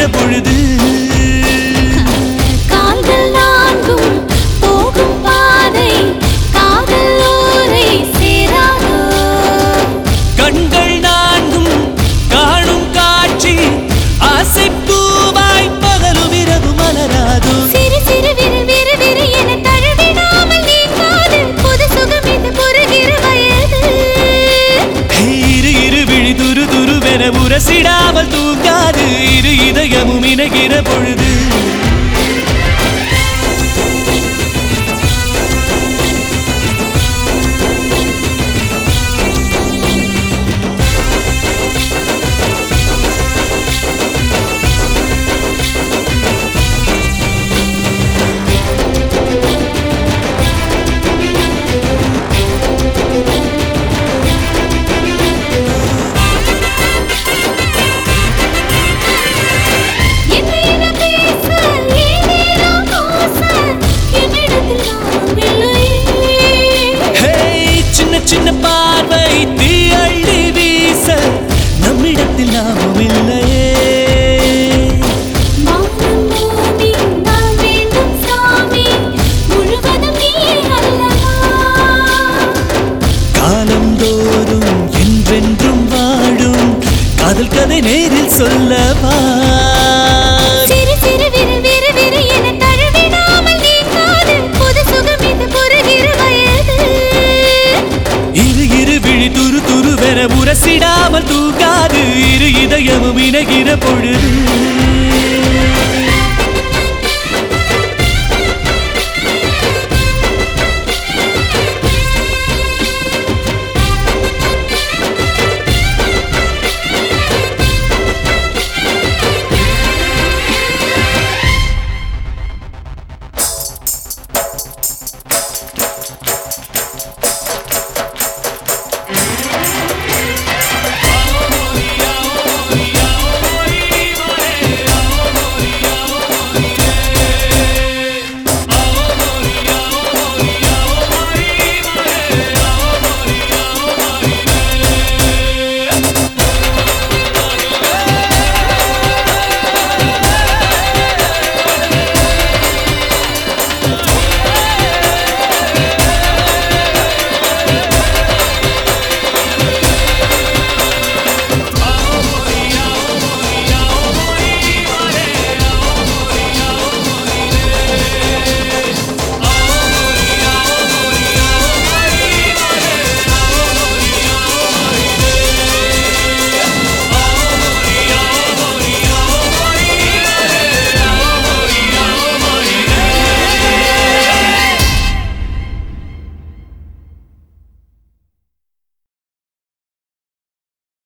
பொழுது கால்கள் நான்கும் போகும் பாதை காதலோரை சேராதோ கண்கள் நான்கும் காணும் காட்சி ஆசை பூவாய் பகலும் இரவு மலராதோ சிறு சிறு விரு விரு விரு என தழுவிடாமல் நீங்காது புது சுகம் இது புரிகிற வயது இரு இரு விழி துரு துருவென உரசிடாமல் தூங்காது இரு இதயமும் இணைகிற பொழுது சின்ன பார்வை தீ அள்ளி வீச நம்மிடத்தில் நாமும் இல்லையே காலந்தோறும் என்றென்றும் வாழும் காதல் கதை நேரில் சொல்லவா சிறு சிறு விரு விரு விரு என தழுவிடாமல் நீங்காது புது சுகம் இது புரிகிற வயது இரு இரு விழி துரு துருவென உரசிடாமல் தூங்காது இரு இதயமும் இணைகிற பொழுது